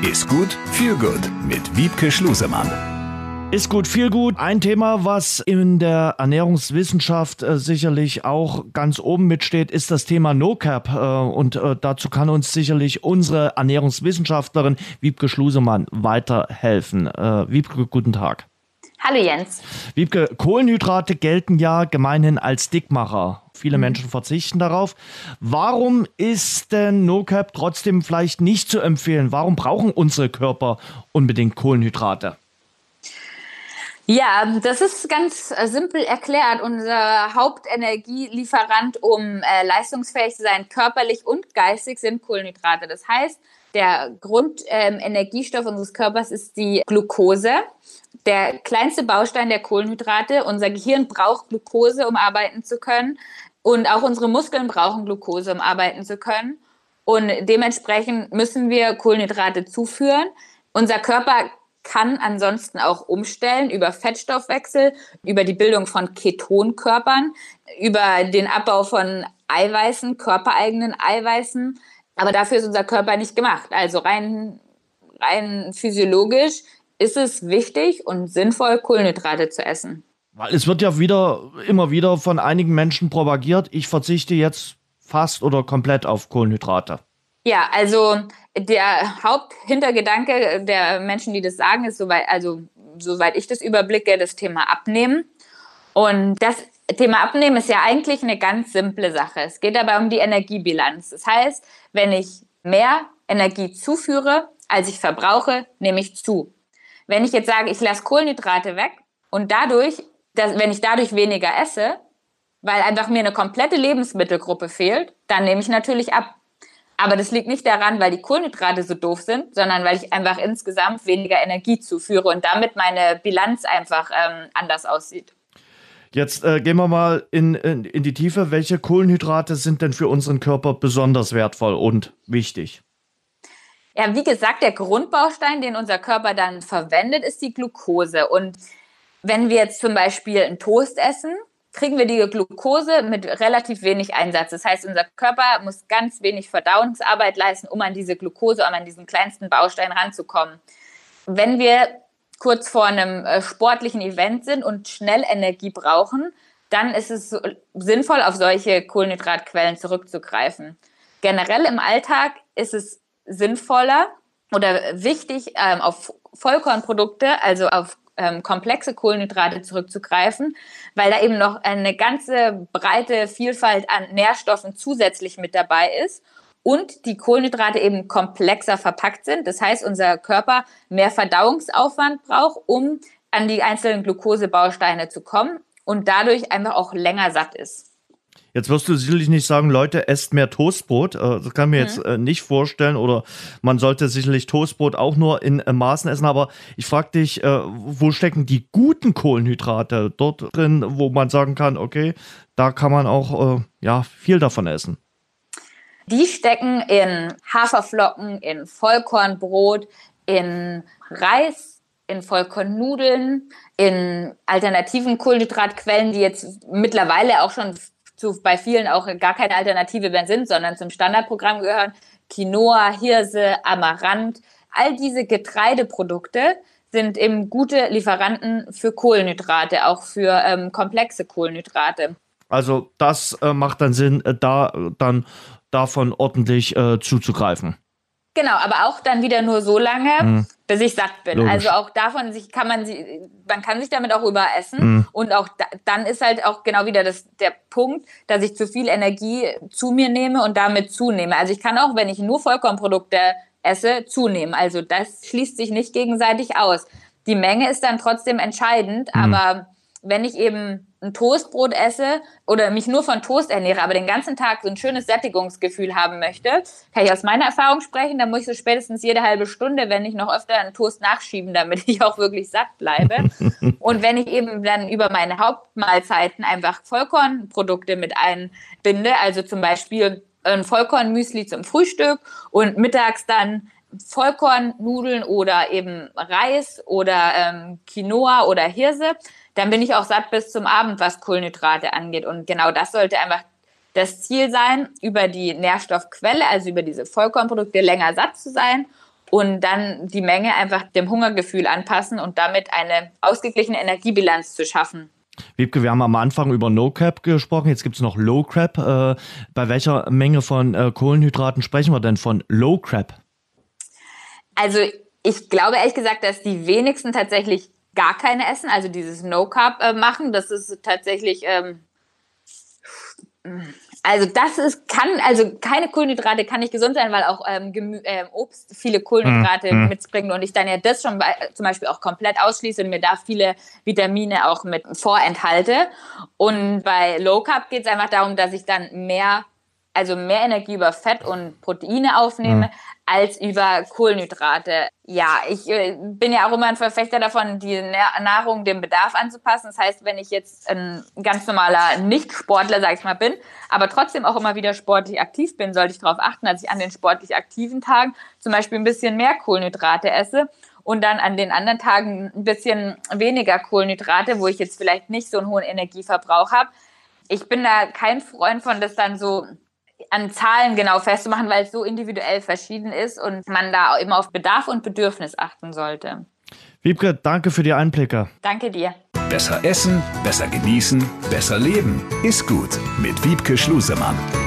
Ist gut, viel gut mit Wiebke Schlusemann. Ist gut, viel gut. Ein Thema, was in der Ernährungswissenschaft sicherlich auch ganz oben mitsteht, ist das Thema No Carb. Und dazu kann uns sicherlich unsere Ernährungswissenschaftlerin Wiebke Schlusemann weiterhelfen. Wiebke, guten Tag. Hallo Jens. Wiebke, Kohlenhydrate gelten ja gemeinhin als Dickmacher. Viele Menschen verzichten darauf. Warum ist denn No Carb trotzdem vielleicht nicht zu empfehlen? Warum brauchen unsere Körper unbedingt Kohlenhydrate? Ja, das ist ganz simpel erklärt. Unser Hauptenergielieferant, um leistungsfähig zu sein, körperlich und geistig, sind Kohlenhydrate. Das heißt, der Grundenergiestoff unseres Körpers ist die Glucose. Der kleinste Baustein der Kohlenhydrate. Unser Gehirn braucht Glucose, um arbeiten zu können. Und auch unsere Muskeln brauchen Glucose, um arbeiten zu können. Und dementsprechend müssen wir Kohlenhydrate zuführen. Unser Körper kann ansonsten auch umstellen über Fettstoffwechsel, über die Bildung von Ketonkörpern, über den Abbau von Eiweißen, körpereigenen Eiweißen. Aber dafür ist unser Körper nicht gemacht. Also rein physiologisch ist es wichtig und sinnvoll, Kohlenhydrate zu essen. Weil es wird ja immer wieder von einigen Menschen propagiert, ich verzichte jetzt fast oder komplett auf Kohlenhydrate. Ja, also der Haupthintergedanke der Menschen, die das sagen, ist, soweit ich das überblicke, das Thema Abnehmen. Und das Thema Abnehmen ist ja eigentlich eine ganz simple Sache. Es geht dabei um die Energiebilanz. Das heißt, wenn ich mehr Energie zuführe, als ich verbrauche, nehme ich zu. Wenn ich jetzt sage, ich lasse Kohlenhydrate weg und wenn ich dadurch weniger esse, weil einfach mir eine komplette Lebensmittelgruppe fehlt, dann nehme ich natürlich ab. Aber das liegt nicht daran, weil die Kohlenhydrate so doof sind, sondern weil ich einfach insgesamt weniger Energie zuführe und damit meine Bilanz einfach anders aussieht. Jetzt gehen wir mal in die Tiefe. Welche Kohlenhydrate sind denn für unseren Körper besonders wertvoll und wichtig? Ja, wie gesagt, der Grundbaustein, den unser Körper dann verwendet, ist die Glucose. Und wenn wir jetzt zum Beispiel einen Toast essen, kriegen wir die Glucose mit relativ wenig Einsatz. Das heißt, unser Körper muss ganz wenig Verdauungsarbeit leisten, um an diese Glucose, um an diesen kleinsten Baustein ranzukommen. Wenn wir kurz vor einem sportlichen Event sind und schnell Energie brauchen, dann ist es sinnvoll, auf solche Kohlenhydratquellen zurückzugreifen. Generell im Alltag ist es sinnvoller oder wichtig, auf Vollkornprodukte, also auf komplexe Kohlenhydrate zurückzugreifen, weil da eben noch eine ganze breite Vielfalt an Nährstoffen zusätzlich mit dabei ist und die Kohlenhydrate eben komplexer verpackt sind. Das heißt, unser Körper mehr Verdauungsaufwand braucht, um an die einzelnen Glukosebausteine zu kommen und dadurch einfach auch länger satt ist. Jetzt wirst du sicherlich nicht sagen, Leute, esst mehr Toastbrot. Das kann ich mir jetzt nicht vorstellen. Oder man sollte sicherlich Toastbrot auch nur in Maßen essen. Aber ich frage dich, wo stecken die guten Kohlenhydrate dort drin, wo man sagen kann, okay, da kann man auch viel davon essen? Die stecken in Haferflocken, in Vollkornbrot, in Reis, in Vollkornnudeln, in alternativen Kohlenhydratquellen, die jetzt mittlerweile auch schon bei vielen auch gar keine Alternative mehr sind, sondern zum Standardprogramm gehören. Quinoa, Hirse, Amaranth, all diese Getreideprodukte sind eben gute Lieferanten für Kohlenhydrate, auch für komplexe Kohlenhydrate. Also das macht dann Sinn, davon ordentlich zuzugreifen. Genau, aber auch dann wieder nur so lange, bis ich satt bin. Logisch. Also auch davon man kann sich damit auch überessen. Und auch dann ist halt auch genau wieder der Punkt, dass ich zu viel Energie zu mir nehme und damit zunehme. Also ich kann auch, wenn ich nur Vollkornprodukte esse, zunehmen. Also das schließt sich nicht gegenseitig aus. Die Menge ist dann trotzdem entscheidend, aber wenn ich eben ein Toastbrot esse oder mich nur von Toast ernähre, aber den ganzen Tag so ein schönes Sättigungsgefühl haben möchte, kann ich aus meiner Erfahrung sprechen, dann muss ich so spätestens jede halbe Stunde, wenn nicht noch öfter, einen Toast nachschieben, damit ich auch wirklich satt bleibe. Und wenn ich eben dann über meine Hauptmahlzeiten einfach Vollkornprodukte mit einbinde, also zum Beispiel ein Vollkornmüsli zum Frühstück und mittags dann Vollkornnudeln oder eben Reis oder Quinoa oder Hirse, dann bin ich auch satt bis zum Abend, was Kohlenhydrate angeht. Und genau das sollte einfach das Ziel sein, über die Nährstoffquelle, also über diese Vollkornprodukte länger satt zu sein und dann die Menge einfach dem Hungergefühl anpassen und damit eine ausgeglichene Energiebilanz zu schaffen. Wiebke, wir haben am Anfang über No Carb gesprochen, jetzt gibt es noch Low Carb. Bei welcher Menge von Kohlenhydraten sprechen wir denn von Low Carb? Also ich glaube ehrlich gesagt, dass die wenigsten tatsächlich gar keine essen, also dieses No Carb machen. Das ist tatsächlich, also keine Kohlenhydrate kann nicht gesund sein, weil auch Obst viele Kohlenhydrate mitbringt und ich dann ja das schon zum Beispiel auch komplett ausschließe und mir da viele Vitamine auch mit vorenthalte. Und bei Low Carb geht es einfach darum, dass ich dann mehr Energie über Fett und Proteine aufnehme, als über Kohlenhydrate. Ja, ich bin ja auch immer ein Verfechter davon, die Nahrung dem Bedarf anzupassen. Das heißt, wenn ich jetzt ein ganz normaler Nicht-Sportler, sag ich mal, bin, aber trotzdem auch immer wieder sportlich aktiv bin, sollte ich darauf achten, dass ich an den sportlich aktiven Tagen zum Beispiel ein bisschen mehr Kohlenhydrate esse und dann an den anderen Tagen ein bisschen weniger Kohlenhydrate, wo ich jetzt vielleicht nicht so einen hohen Energieverbrauch habe. Ich bin da kein Freund von, das dann so an Zahlen genau festzumachen, weil es so individuell verschieden ist und man da immer auf Bedarf und Bedürfnis achten sollte. Wiebke, danke für die Einblicke. Danke dir. Besser essen, besser genießen, besser leben. Ist gut mit Wiebke Schlusemann.